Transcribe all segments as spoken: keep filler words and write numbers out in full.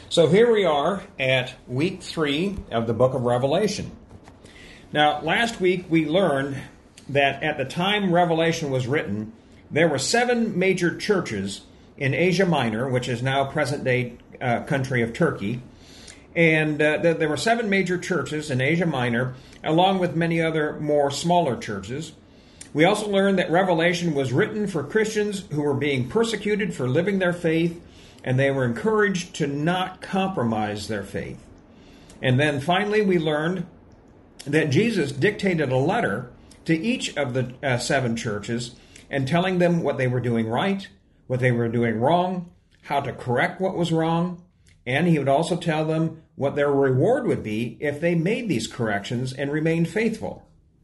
So here we are at week three of the book of Revelation. Now, last week we learned that at the time Revelation was written, there were seven major churches in Asia Minor, which is now present-day uh, country of Turkey. And uh, th- there were seven major churches in Asia Minor, along with many other more smaller churches. We also learned that Revelation was written for Christians who were being persecuted for living their faith, and they were encouraged to not compromise their faith. And then finally we learned that Jesus dictated a letter to each of the uh, seven churches and telling them what they were doing right, what they were doing wrong, how to correct what was wrong, and he would also tell them what their reward would be if they made these corrections and remained faithful.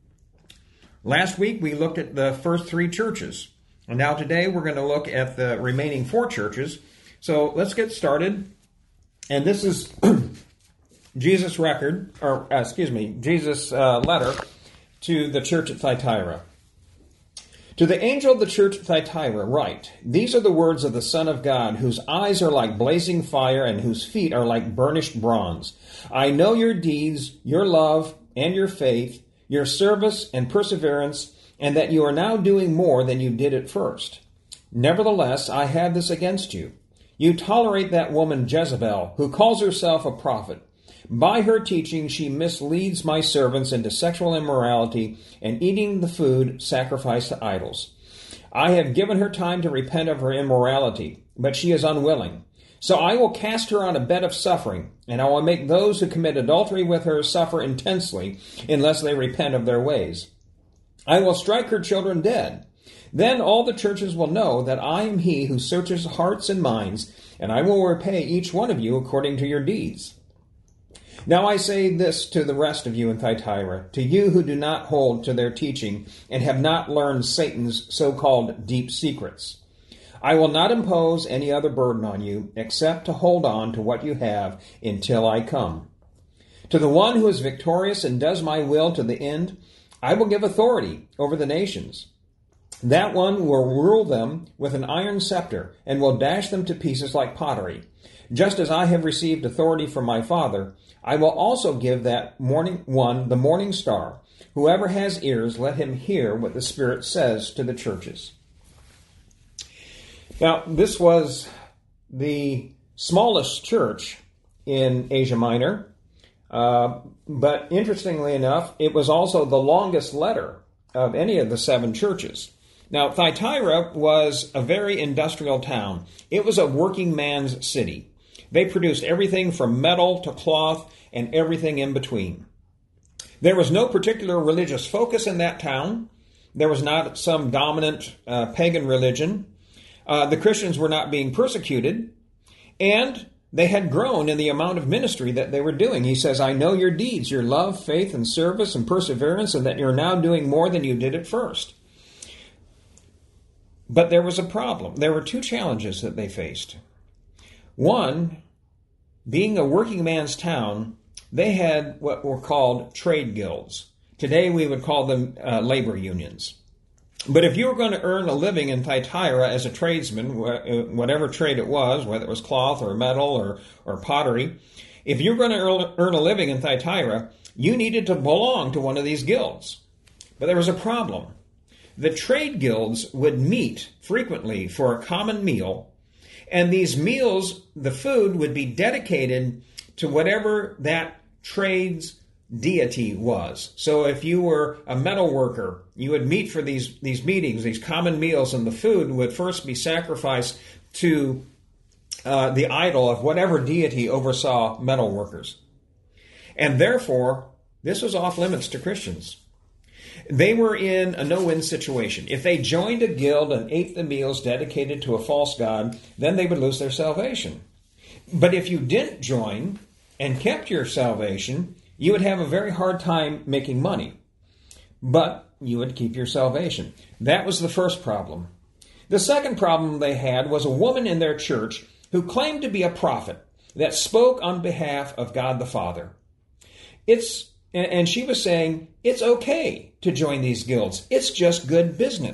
Last week we looked at the first three churches, and now today we're going to look at the remaining four churches. So let's get started. And this is Jesus' record, or uh, excuse me, Jesus' uh, letter to the church at Thyatira. To the angel of the church at Thyatira write, "These are the words of the Son of God, whose eyes are like blazing fire and whose feet are like burnished bronze. I know your deeds, your love, and your faith, your service and perseverance, and that you are now doing more than you did at first. Nevertheless, I have this against you. You tolerate that woman Jezebel, who calls herself a prophet. By her teaching, she misleads my servants into sexual immorality and eating the food sacrificed to idols. I have given her time to repent of her immorality, but she is unwilling. So I will cast her on a bed of suffering, and I will make those who commit adultery with her suffer intensely unless they repent of their ways. I will strike her children dead. Then all the churches will know that I am he who searches hearts and minds, and I will repay each one of you according to your deeds. Now I say this to the rest of you in Thyatira, to you who do not hold to their teaching and have not learned Satan's so-called deep secrets. I will not impose any other burden on you except to hold on to what you have until I come. To the one who is victorious and does my will to the end, I will give authority over the nations. That one will rule them with an iron scepter and will dash them to pieces like pottery. Just as I have received authority from my Father, I will also give that morning one the morning star. Whoever has ears, let him hear what the Spirit says to the churches." Now, this was the smallest church in Asia Minor, uh, but interestingly enough, it was also the longest letter of any of the seven churches. Now, Thyatira was a very industrial town. It was a working man's city. They produced everything from metal to cloth and everything in between. There was no particular religious focus in that town. There was not some dominant uh, pagan religion. Uh, the Christians were not being persecuted, and they had grown in the amount of ministry that they were doing. He says, I know your deeds, your love, faith, and service, and perseverance, and that you're now doing more than you did at first. But there was a problem. There were two challenges that they faced. One, being a working man's town, they had what were called trade guilds. Today we would call them uh, labor unions. But if you were going to earn a living in Thyatira as a tradesman, whatever trade it was, whether it was cloth or metal or, or pottery, if you were going to earn a living in Thyatira, you needed to belong to one of these guilds. But there was a problem. The trade guilds would meet frequently for a common meal, and these meals, the food, would be dedicated to whatever that trade's deity was. So if you were a metal worker, you would meet for these, these meetings, these common meals, and the food would first be sacrificed to uh, the idol of whatever deity oversaw metal workers. And therefore, this was off limits to Christians. They were in a no-win situation. If they joined a guild and ate the meals dedicated to a false god, then they would lose their salvation. But if you didn't join and kept your salvation, you would have a very hard time making money. But you would keep your salvation. That was the first problem. The second problem they had was a woman in their church who claimed to be a prophet that spoke on behalf of God the Father. It's And she was saying, it's okay to join these guilds. It's just good business.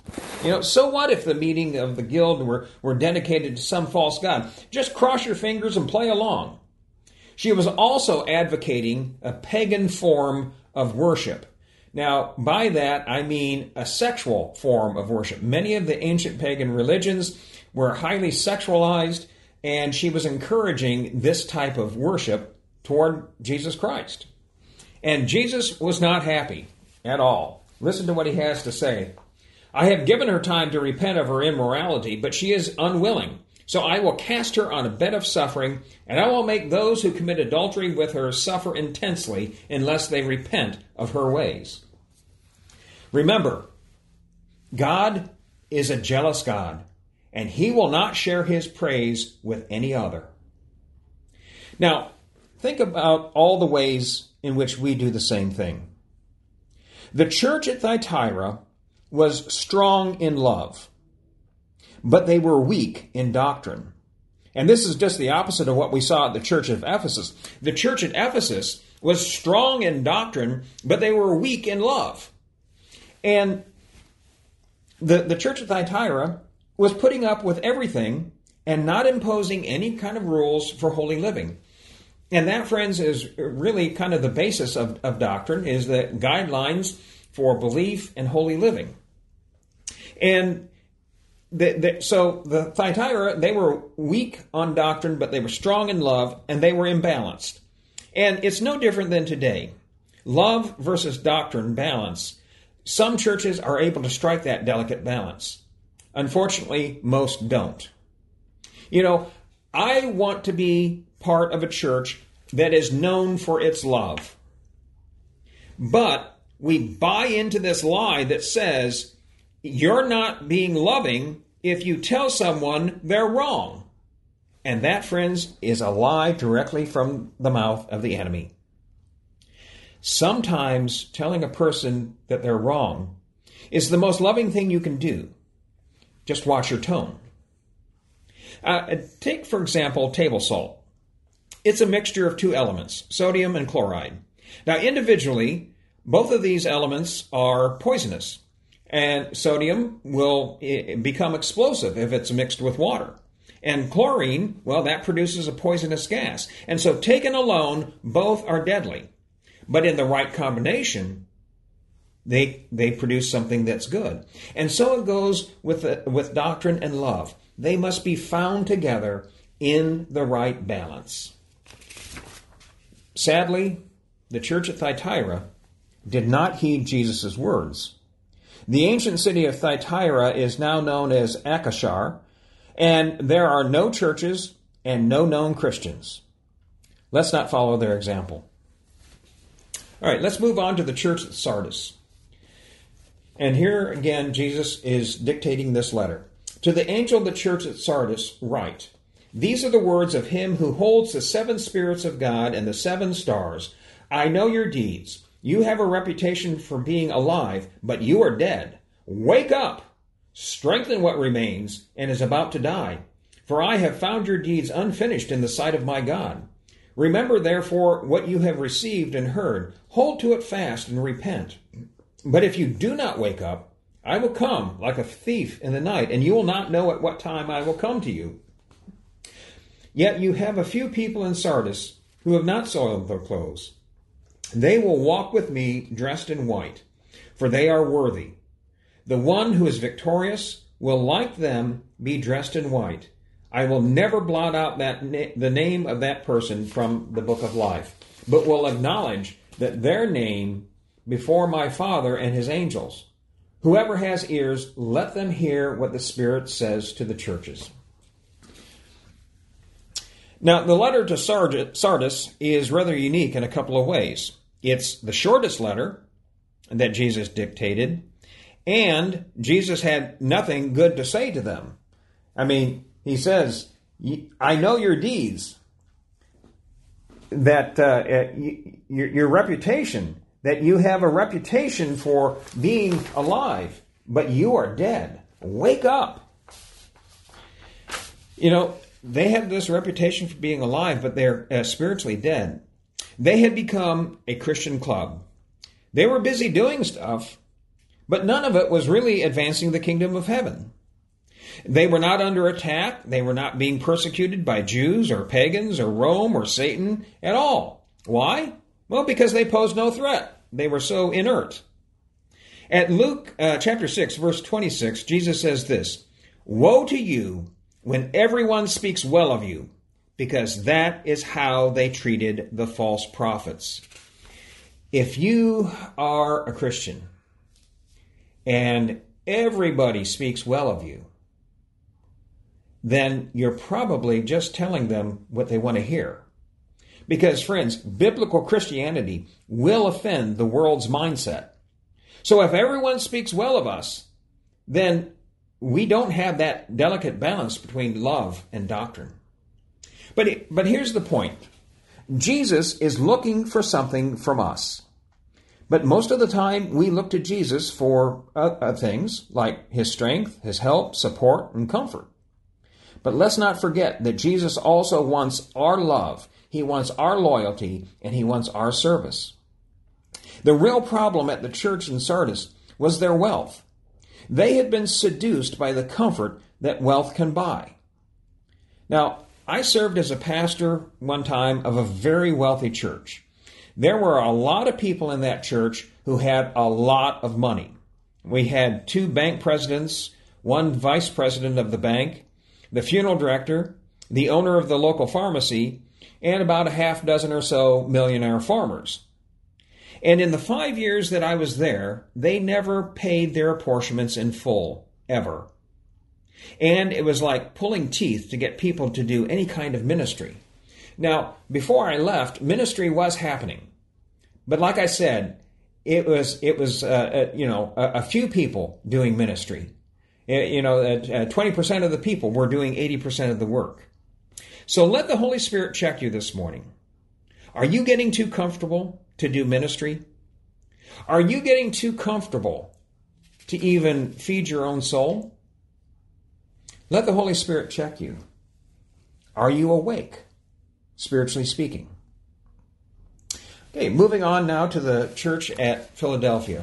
You know, so what if the meeting of the guild were, were dedicated to some false god? Just cross your fingers and play along. She was also advocating a pagan form of worship. Now, by that, I mean a sexual form of worship. Many of the ancient pagan religions were highly sexualized, and she was encouraging this type of worship toward Jesus Christ. And Jesus was not happy at all. Listen to what he has to say. I have given her time to repent of her immorality, but she is unwilling. So I will cast her on a bed of suffering, and I will make those who commit adultery with her suffer intensely unless they repent of her ways. Remember, God is a jealous God, and he will not share his praise with any other. Now, think about all the ways in which we do the same thing. The church at Thyatira was strong in love, but they were weak in doctrine. And this is just the opposite of what we saw at the church of Ephesus. The church at Ephesus was strong in doctrine, but they were weak in love. And the, the church of Thyatira was putting up with everything and not imposing any kind of rules for holy living. And that, friends, is really kind of the basis of, of doctrine, is the guidelines for belief and holy living. And the, the, so the Thyatira, they were weak on doctrine, but they were strong in love, and they were imbalanced. And it's no different than today. Love versus doctrine balance. Some churches are able to strike that delicate balance. Unfortunately, most don't. You know, I want to be part of a church that is known for its love. But we buy into this lie that says you're not being loving if you tell someone they're wrong. And that, friends, is a lie directly from the mouth of the enemy. Sometimes telling a person that they're wrong is the most loving thing you can do. Just watch your tone. Uh, take, for example, table salt. It's a mixture of two elements, sodium and chloride. Now, individually, both of these elements are poisonous, and sodium will become explosive if it's mixed with water. And chlorine, well, that produces a poisonous gas. And so taken alone, both are deadly. But in the right combination, they they produce something that's good. And so it goes with the, with doctrine and love. They must be found together in the right balance. Sadly, the church at Thyatira did not heed Jesus' words. The ancient city of Thyatira is now known as Akashar, and there are no churches and no known Christians. Let's not follow their example. All right, let's move on to the church at Sardis. And here again, Jesus is dictating this letter. To the angel of the church at Sardis, write, These are the words of him who holds the seven spirits of God and the seven stars. I know your deeds. You have a reputation for being alive, but you are dead. Wake up! Strengthen what remains and is about to die. For I have found your deeds unfinished in the sight of my God. Remember, therefore, what you have received and heard. Hold to it fast and repent. But if you do not wake up, I will come like a thief in the night, and you will not know at what time I will come to you. Yet you have a few people in Sardis who have not soiled their clothes. They will walk with me dressed in white, for they are worthy. The one who is victorious will, like them, be dressed in white. I will never blot out that na- the name of that person from the book of life, but will acknowledge that their name before my Father and his angels. Whoever has ears, let them hear what the Spirit says to the churches. Now, the letter to Sardis is rather unique in a couple of ways. It's the shortest letter that Jesus dictated, and Jesus had nothing good to say to them. I mean, he says, I know your deeds, that uh, your, your reputation, that you have a reputation for being alive, but you are dead. Wake up. You know, they had this reputation for being alive, but they're uh, spiritually dead. They had become a Christian club. They were busy doing stuff, but none of it was really advancing the kingdom of heaven. They were not under attack. They were not being persecuted by Jews or pagans or Rome or Satan at all. Why? Well, because they posed no threat. They were so inert. At Luke uh, chapter six, verse twenty-six, Jesus says this, "Woe to you when everyone speaks well of you, because that is how they treated the false prophets." If you are a Christian and everybody speaks well of you, then you're probably just telling them what they want to hear. Because, friends, biblical Christianity will offend the world's mindset. So if everyone speaks well of us, then we don't have that delicate balance between love and doctrine. But, it, but here's the point. Jesus is looking for something from us. But most of the time, we look to Jesus for uh, uh, things like his strength, his help, support, and comfort. But let's not forget that Jesus also wants our love, he wants our loyalty, and he wants our service. The real problem at the church in Sardis was their wealth. They had been seduced by the comfort that wealth can buy. Now, I served as a pastor one time of a very wealthy church. There were a lot of people in that church who had a lot of money. We had two bank presidents, one vice president of the bank, the funeral director, the owner of the local pharmacy, and about a half dozen or so millionaire farmers. And in the five years that I was there, they never paid their apportionments in full, ever. And it was like pulling teeth to get people to do any kind of ministry. Now, before I left, ministry was happening. But like I said, it was, it was uh, uh, you know, a, a few people doing ministry. You know, uh, twenty percent of the people were doing eighty percent of the work. So let the Holy Spirit check you this morning. Are you getting too comfortable to do ministry? Are you getting too comfortable to even feed your own soul? Let the Holy Spirit check you. Are you awake, spiritually speaking? Okay, moving on now to the church at Philadelphia.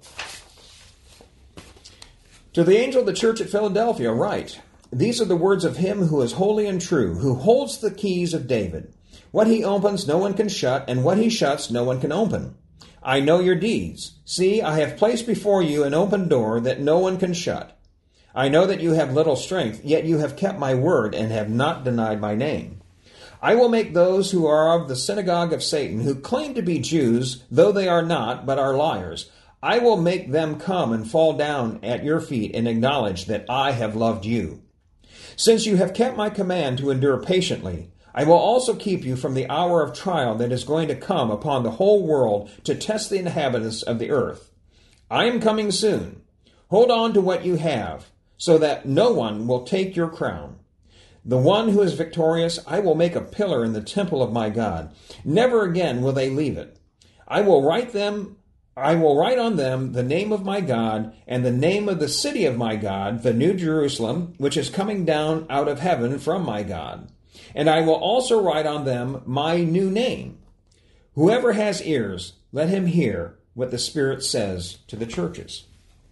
To the angel of the church at Philadelphia, write, "These are the words of him who is holy and true, who holds the keys of David. What he opens, no one can shut, and what he shuts, no one can open. I know your deeds. See, I have placed before you an open door that no one can shut. I know that you have little strength, yet you have kept my word and have not denied my name. I will make those who are of the synagogue of Satan, who claim to be Jews, though they are not, but are liars, I will make them come and fall down at your feet and acknowledge that I have loved you. Since you have kept my command to endure patiently, I will also keep you from the hour of trial that is going to come upon the whole world to test the inhabitants of the earth. I am coming soon. Hold on to what you have, so that no one will take your crown. The one who is victorious, I will make a pillar in the temple of my God. Never again will they leave it. I will write them, I will write on them the name of my God and the name of the city of my God, the New Jerusalem, which is coming down out of heaven from my God. And I will also write on them my new name. Whoever has ears, let him hear what the Spirit says to the churches."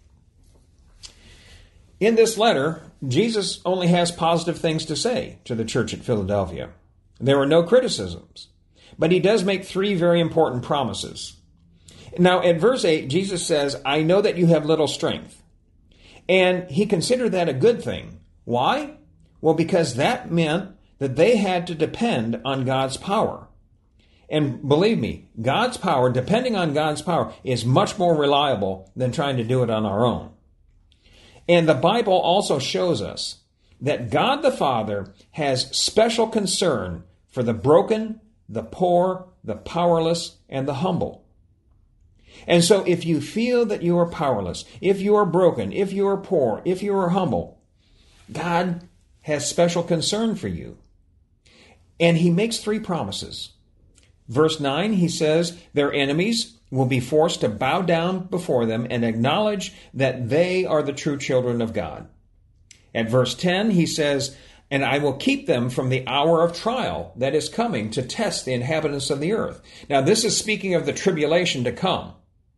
In this letter, Jesus only has positive things to say to the church at Philadelphia. There are no criticisms, but he does make three very important promises. Now, at verse eight, Jesus says, "I know that you have little strength." And he considered that a good thing. Why? Well, because that meant that they had to depend on God's power. And believe me, God's power, depending on God's power, is much more reliable than trying to do it on our own. And the Bible also shows us that God the Father has special concern for the broken, the poor, the powerless, and the humble. And so if you feel that you are powerless, if you are broken, if you are poor, if you are humble, God has special concern for you. And he makes three promises. Verse nine, he says, their enemies will be forced to bow down before them and acknowledge that they are the true children of God. At verse ten, he says, and I will keep them from the hour of trial that is coming to test the inhabitants of the earth. Now, this is speaking of the tribulation to come.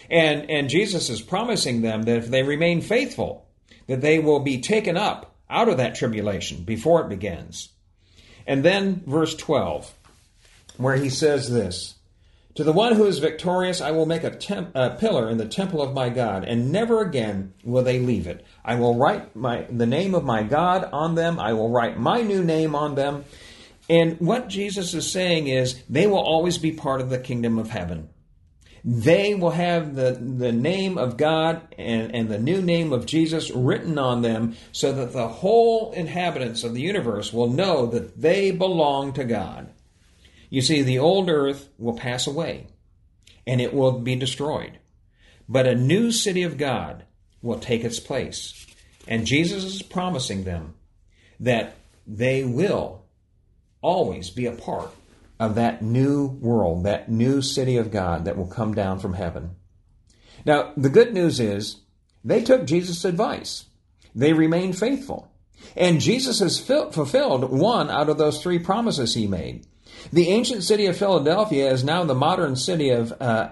And, and Jesus is promising them that if they remain faithful, that they will be taken up out of that tribulation before it begins. And then verse twelve, where he says this, "To the one who is victorious, I will make a, temp- a pillar in the temple of my God, and never again will they leave it. I will write my, the name of my God on them. I will write my new name on them." And what Jesus is saying is they will always be part of the kingdom of heaven. They will have the, the name of God and, and the new name of Jesus written on them so that the whole inhabitants of the universe will know that they belong to God. You see, the old earth will pass away and it will be destroyed. But a new city of God will take its place. And Jesus is promising them that they will always be a part of that new world, that new city of God that will come down from heaven. Now, the good news is they took Jesus' advice. They remained faithful. And Jesus has fulfilled one out of those three promises he made. The ancient city of Philadelphia is now the modern city of uh,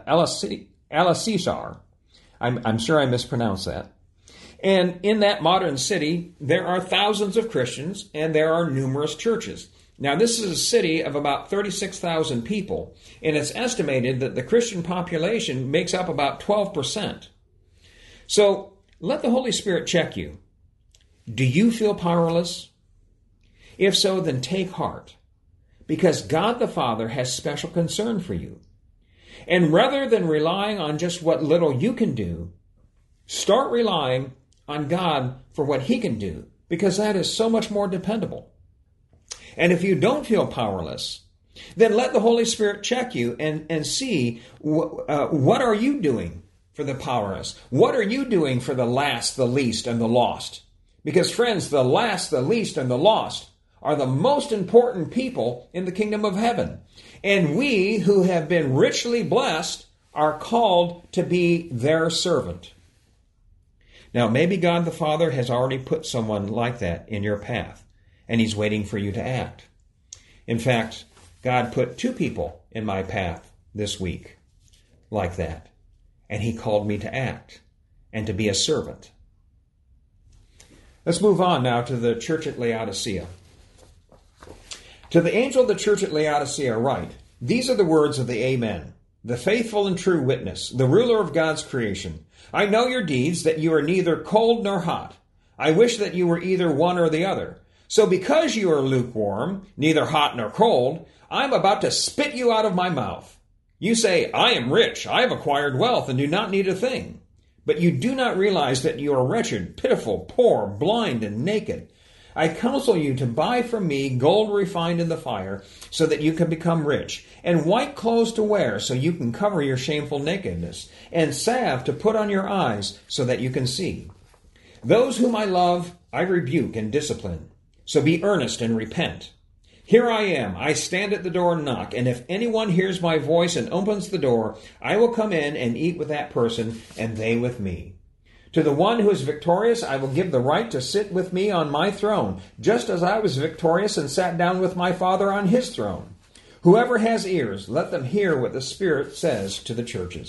Elassar. I'm, I'm sure I mispronounced that. And in that modern city, there are thousands of Christians and there are numerous churches. Now, this is a city of about thirty-six thousand people, and it's estimated that the Christian population makes up about twelve percent. So, let the Holy Spirit check you. Do you feel powerless? If so, then take heart, because God the Father has special concern for you. And rather than relying on just what little you can do, start relying on God for what He can do, because that is so much more dependable. And if you don't feel powerless, then let the Holy Spirit check you and, and see wh- uh, what are you doing for the powerless? What are you doing for the last, the least, and the lost? Because, friends, the last, the least, and the lost are the most important people in the kingdom of heaven. And we who have been richly blessed are called to be their servant. Now, maybe God the Father has already put someone like that in your path, and He's waiting for you to act. In fact, God put two people in my path this week like that, and He called me to act and to be a servant. Let's move on now to the church at Laodicea. To the angel of the church at Laodicea write, "These are the words of the Amen, the faithful and true witness, the ruler of God's creation. I know your deeds, that you are neither cold nor hot. I wish that you were either one or the other. So because you are lukewarm, neither hot nor cold, I am about to spit you out of my mouth. You say, 'I am rich, I have acquired wealth, and do not need a thing.' But you do not realize that you are wretched, pitiful, poor, blind, and naked. I counsel you to buy from me gold refined in the fire, so that you can become rich, and white clothes to wear, so you can cover your shameful nakedness, and salve to put on your eyes, so that you can see. Those whom I love, I rebuke and discipline. So be earnest and repent. Here I am, I stand at the door and knock, and if anyone hears my voice and opens the door, I will come in and eat with that person, and they with me. To the one who is victorious, I will give the right to sit with me on my throne, just as I was victorious and sat down with my Father on His throne. Whoever has ears, let them hear what the Spirit says to the churches."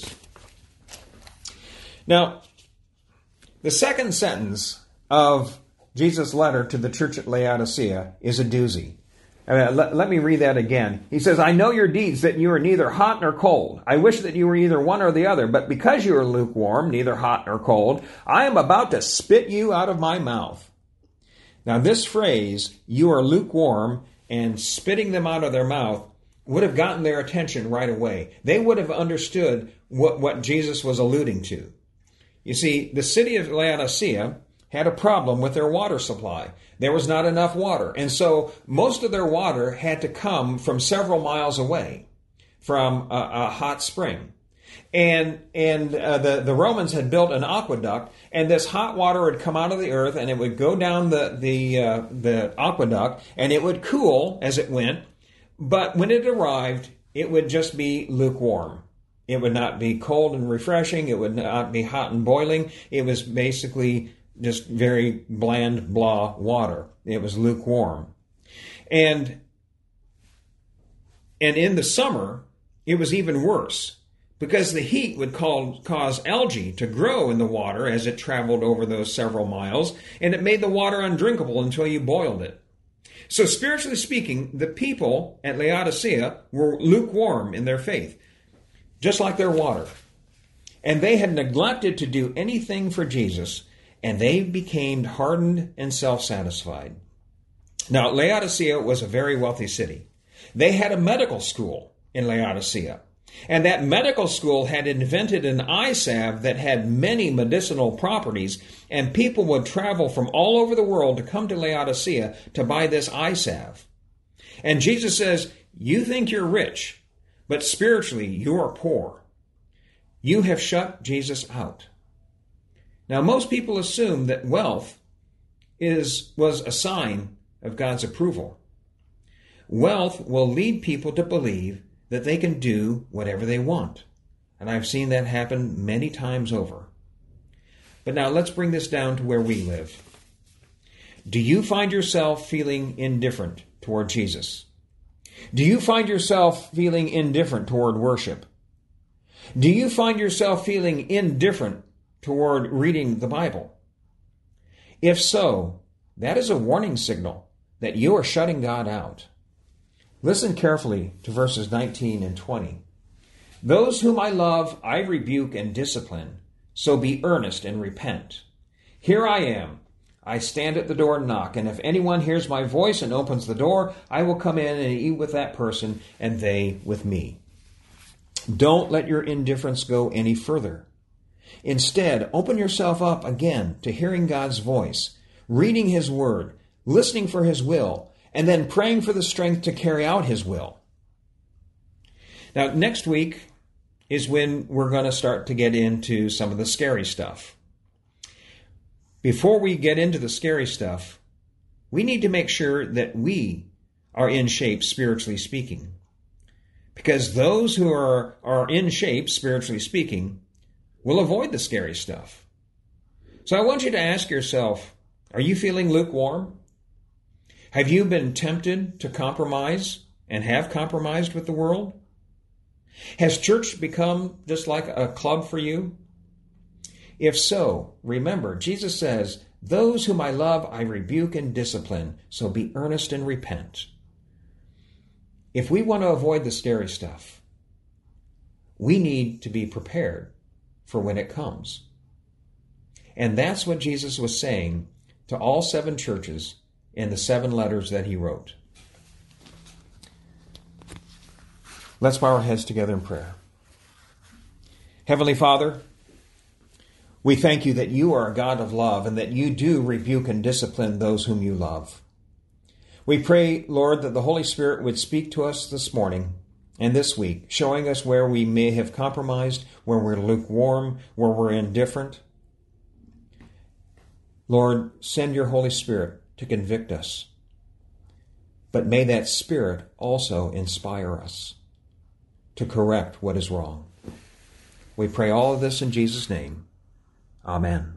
Now, the second sentence of Jesus' letter to the church at Laodicea is a doozy. Uh, let, let me read that again. He says, "I know your deeds, that you are neither hot nor cold. I wish that you were either one or the other. But because you are lukewarm, neither hot nor cold, I am about to spit you out of my mouth." Now this phrase, "you are lukewarm," and spitting them out of their mouth, would have gotten their attention right away. They would have understood what, what Jesus was alluding to. You see, the city of Laodicea had a problem with their water supply. There was not enough water. And so most of their water had to come from several miles away from a, a hot spring. And and uh, the, the Romans had built an aqueduct, and this hot water would come out of the earth, and it would go down the, the, uh, the aqueduct, and it would cool as it went. But when it arrived, it would just be lukewarm. It would not be cold and refreshing. It would not be hot and boiling. It was basically just very bland, blah water. It was lukewarm. And, and in the summer, it was even worse, because the heat would cause algae to grow in the water as it traveled over those several miles, and it made the water undrinkable until you boiled it. So spiritually speaking, the people at Laodicea were lukewarm in their faith, just like their water. And they had neglected to do anything for Jesus, and they became hardened and self-satisfied. Now, Laodicea was a very wealthy city. They had a medical school in Laodicea. And that medical school had invented an eye salve that had many medicinal properties, and people would travel from all over the world to come to Laodicea to buy this eye salve. And Jesus says, you think you're rich, but spiritually you are poor. You have shut Jesus out. Now, most people assume that wealth is was a sign of God's approval. Wealth will lead people to believe that they can do whatever they want. And I've seen that happen many times over. But now let's bring this down to where we live. Do you find yourself feeling indifferent toward Jesus? Do you find yourself feeling indifferent toward worship? Do you find yourself feeling indifferent toward reading the Bible? If so, that is a warning signal that you are shutting God out. Listen carefully to verses nineteen and twenty. Those whom I love, I rebuke and discipline, so be earnest and repent. Here I am. I stand at the door and knock, and if anyone hears my voice and opens the door, I will come in and eat with that person, and they with me. Don't let your indifference go any further. Instead, open yourself up again to hearing God's voice, reading His Word, listening for His will, and then praying for the strength to carry out His will. Now, next week is when we're going to start to get into some of the scary stuff. Before we get into the scary stuff, we need to make sure that we are in shape, spiritually speaking. Because those who are, are in shape, spiritually speaking, will avoid the scary stuff. So I want you to ask yourself, are you feeling lukewarm? Have you been tempted to compromise and have compromised with the world? Has church become just like a club for you? If so, remember, Jesus says, those whom I love, I rebuke and discipline, so be earnest and repent. If we want to avoid the scary stuff, we need to be prepared for when it comes. And that's what Jesus was saying to all seven churches in the seven letters that he wrote. Let's bow our heads together in prayer. Heavenly Father, we thank you that you are a God of love and that you do rebuke and discipline those whom you love. We pray, Lord, that the Holy Spirit would speak to us this morning and this week, showing us where we may have compromised, where we're lukewarm, where we're indifferent. Lord, send your Holy Spirit to convict us. But may that Spirit also inspire us to correct what is wrong. We pray all of this in Jesus' name. Amen.